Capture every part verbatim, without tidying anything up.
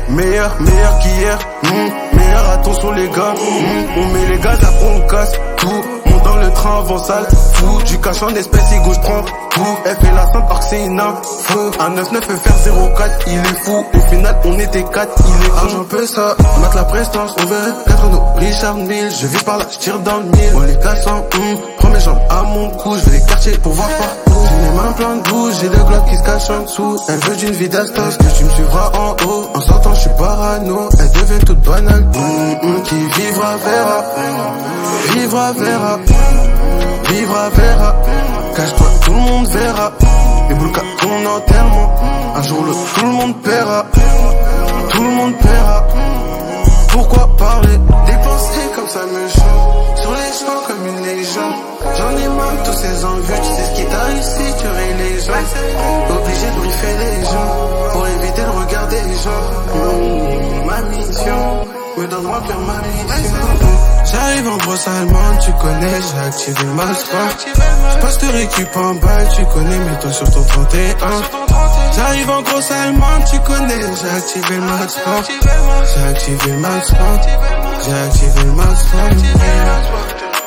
Meilleur, meilleur qu'hier, mmh. Meilleur attention les gars, mmh. On met les gaz après on casse tout. Monte dans le train avant sale, fou. Du cash en espèces et gauche prend tout. Elle fait la simple parce que c'est une info. Un neuf neuf peut faire zéro quatre, il est fou. Au final on était quatre, il est argent peu ça. Mate la prestance, on veut être nos Richard Mille. Je vis par là, je tire dans le mille. On les casse en hum, prends mes jambes à mon cou. Je vais les quartiers pour voir partout. J'ai les mains pleines de boue, j'ai le globe qui se cache en dessous. Elle veut d'une vie d'astos, que tu me suivras en haut. En sortant je suis parano, elle devient toute banale. Hum, hum, qui vivra verra, vivra verra, vivra verra. Cache-toi, tout le monde verra. Et Boulka, ton enterrement. Un jour le tout le monde paiera. Tout le monde paiera. Pourquoi parler? Dépenser comme ça me chante. Sur les champs comme une légende. J'en ai marre tous ces envieux. Tu sais ce qui t'arrive si tu rayes les gens. Obligé de briefer les gens pour éviter le regard des gens. Mmh, ma mission me donne remplir ma mission. J'arrive en grosse allemande, tu connais, j'ai activé le max sport. J'passe te récup en balle, tu connais, mets-toi sur ton trente et un. J'arrive en grosse allemande, tu connais, j'ai activé le max sport. J'ai activé le max sport. J'ai activé le max sport.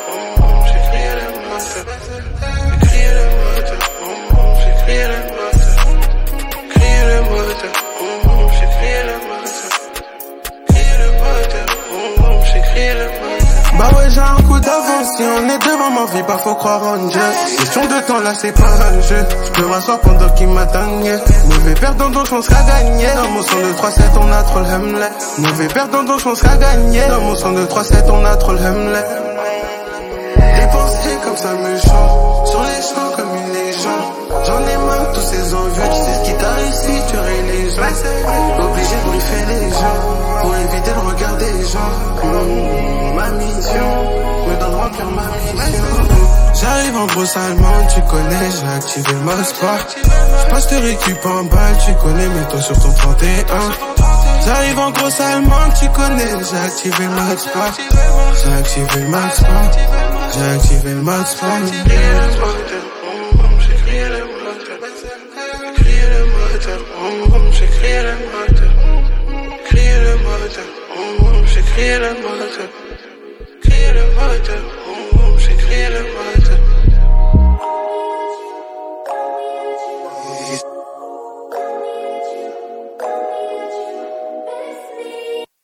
Bah ouais j'ai un coup d'avance, si on est devant ma vie, bah faut croire en Dieu. Question de temps là c'est pas un jeu, je peux m'asseoir pendant qu'il m'atteigne. Mauvais perdant donc on sera gagné. Dans mon son de trois sept on a trop le hemlet. Mauvais perdant donc on sera gagné. Dans mon son de trois sept on a trop le hemlet. Dépenser comme ça me chante. Sur les champs comme une légende. J'en ai marre tous ces envieux. Tu sais ce qui t'arrive si tu rayes les gens. Obligé de briefer les gens pour éviter le regard des gens. Mmh, ma mission me donne remplir ma mission. J'arrive en grosse allemande, tu connais, j'ai activé le max sport. J'passe te récup en balle, tu connais, mets-toi sur ton trente et un. J'arrive en grosse allemande, tu connais, j'ai activé le max sport. J'ai activé le max sport. J'ai activé le max sport. J'ai crié le moteur, j'ai crié le moteur, j'ai crié le moteur, crié le moteur, j'ai crié le moteur, crié le moteur, j'ai crié le moteur.